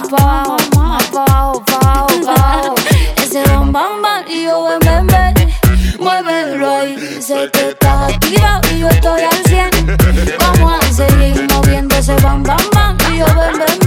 más pa' abajo. Ese bam, bam, bam y yo ven, muévelo ahí. Sé que estás activa y yo estoy al 100. Vamos a seguir moviendo ese bam, bam, bam y yo ven.